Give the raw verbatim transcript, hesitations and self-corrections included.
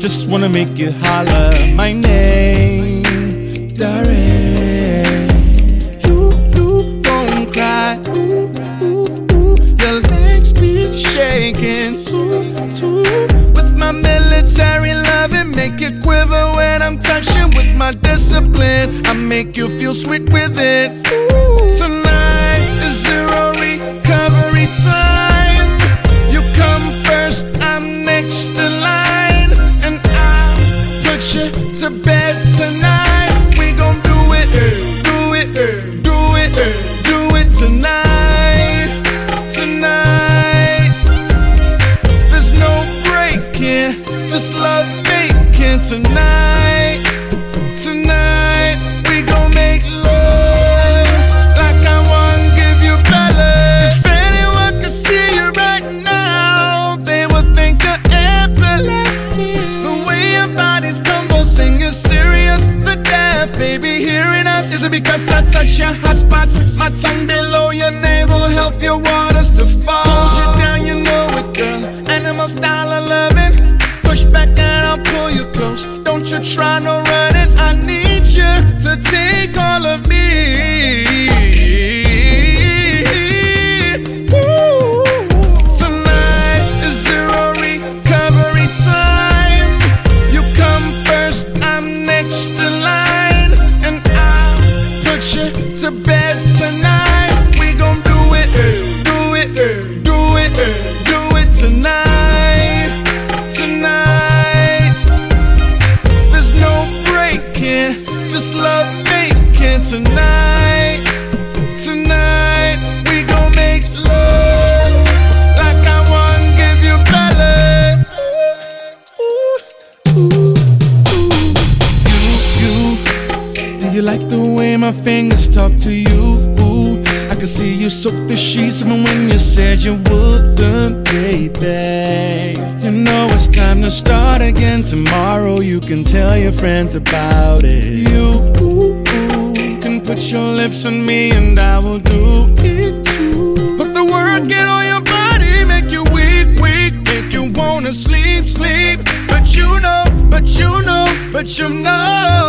just wanna make you holler my name, darling. You, you don't cry. Ooh, ooh, ooh. Your legs be shaking too, too. With my military loving, make you quiver when I'm touching. With my discipline, I make you feel sweet with it. Ooh. Tonight is zero recovery time. You come first, I'm next in line, and I'll put you to bed tonight. We gon' do it, do it, do it, do it tonight, tonight. There's no breaking, just love making tonight, tonight. We gon' make love like I wanna give you better. If anyone could see you right now, they would think of epilepsy. The way your body's convulsing is serious. The death, baby, hearing us. Is it because I touch your hot spots? My tongue below your navel help your waters to fall. Hold you down, you know it, girl. Animal style of loving. Push back and I'll pull you close. Don't you try no running. I need you to take all of me. Ooh. Tonight is zero recovery time. You come first, I'm next in line, and I'll put you to bed tonight. We gon' do it, do it, do it, do it tonight, tonight. There's no breaking, just love making tonight, tonight. We gon' make love like I wanna give you better. Ooh, ooh, ooh. You, you, do you like the way my fingers talk to you? Ooh, I can see you soak the sheets even when you said you wouldn't, baby. You know it's time to start again. Tomorrow you can tell your friends about it. You ooh, ooh, can put your lips on me and I will do it too. Put the work in on your body, make you weak, weak, make you wanna sleep, sleep. But you know, but you know, but you know